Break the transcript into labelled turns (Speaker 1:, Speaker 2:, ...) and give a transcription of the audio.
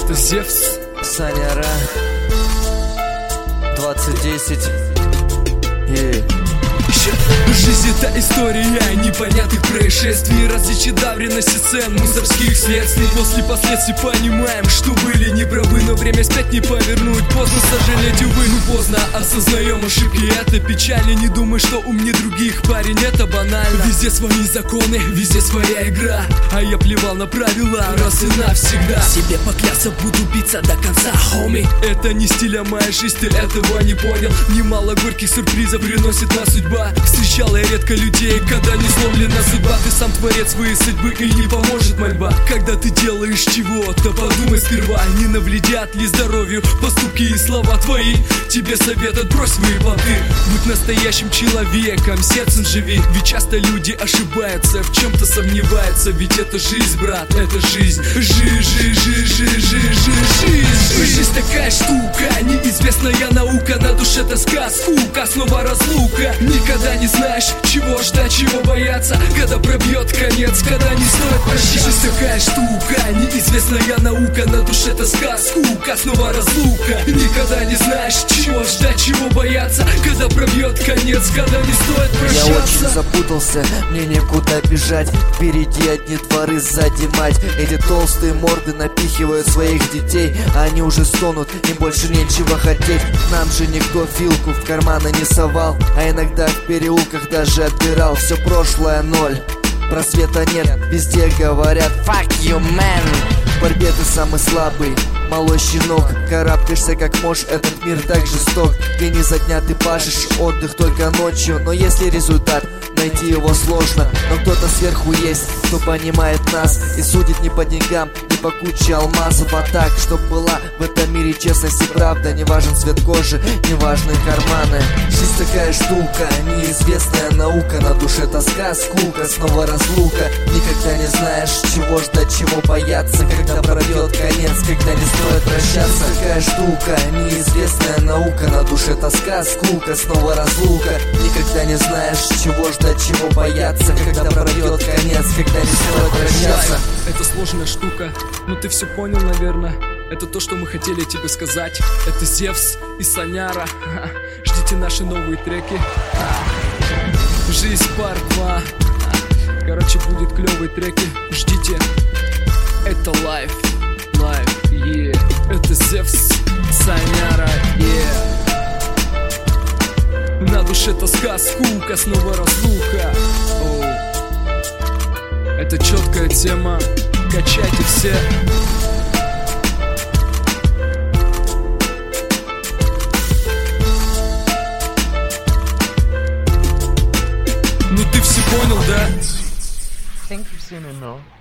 Speaker 1: Это Зевс,
Speaker 2: Саняра, 2010.
Speaker 1: Жизнь — это история непонятных происшествий, различий давренности сцен, мусорских следствий. После последствий понимаем, что были неправы, но время спять не повернуть. Поздно сожалеть, увы, ну поздно осознаем ошибки. Это печально, не думай, что умнее других, парень, это банально. Везде свои законы, везде своя игра, а я плевал на правила раз и навсегда. Себе поклясться, буду биться до конца, хоми. Это не стиль, а моя жизнь, ты этого не понял. Немало горьких сюрпризов приносит нас судьба. Встречал я редко людей, когда не сломлена судьба. Ты сам творец своей судьбы, и не поможет мольба. Когда ты делаешь чего-то, подумай сперва, не навредят ли здоровью поступки и слова твои. Тебе совет: отбрось свои плоды. Будь настоящим человеком, сердцем живи. Ведь часто люди ошибаются, в чем-то сомневаются. Ведь это жизнь, брат, это жизнь. Жизнь такая штука, неизвестная наука. На душе тоска, скука, снова разлука. Никогда не знаешь, чего ждать, чего бояться, когда пробьет конец, когда не стоит прощаться. Жизнь такая штука, неизвестная наука. На душе тоска, скука, снова разлука. Никогда не знаешь, чего ждать, чего бояться, когда пробьет конец, когда не стоит прощаться.
Speaker 2: Я очень запутался, мне некуда бежать. Впереди одни дворы, сзади мать. Эти толстые морды напихивают своих детей, они уже стонут, им больше нечего хотеть. Нам же никто вилку в карманы не совал, а иногда в переулках даже отбирал. Все прошлое ноль, просвета нет, везде говорят fuck you man. В борьбе ты самый слабый, малой щенок. Карабкаешься как можешь, этот мир так жесток. День изо дня ты пашешь, отдых только ночью. Но если результат, найти его сложно. Но кто-то сверху есть, кто понимает нас и судит не по деньгам, не по куче алмазов, а так, чтоб была в этом мире честность и правда. Не важен цвет кожи, не важны карманы. Жизнь такая штука, неизвестная наука. На душе тоска, скука, снова разлука. Никогда не знаешь, чего ждать, чего бояться, когда пробьет конец, когда не стоит прощаться. Такая штука, неизвестная наука. На душе тоска, скука, снова разлука. Никогда не знаешь, чего ждать, чего бояться, когда пробьет конец, когда не стоит прощаться.
Speaker 1: Это сложная штука, но ты все понял, наверное. Это то, что мы хотели тебе сказать. Это Зевс и Саняра. Ждите наши новые треки. Жизнь Part 2. Короче, будет клевые треки. Ждите. Это Life, yeah. Это Зевс, Саняра, yeah. На душе тоска, скука, снова разлука. Это четкая тема. Качайте все. Ну ты все понял, да?
Speaker 3: Think you've seen enough.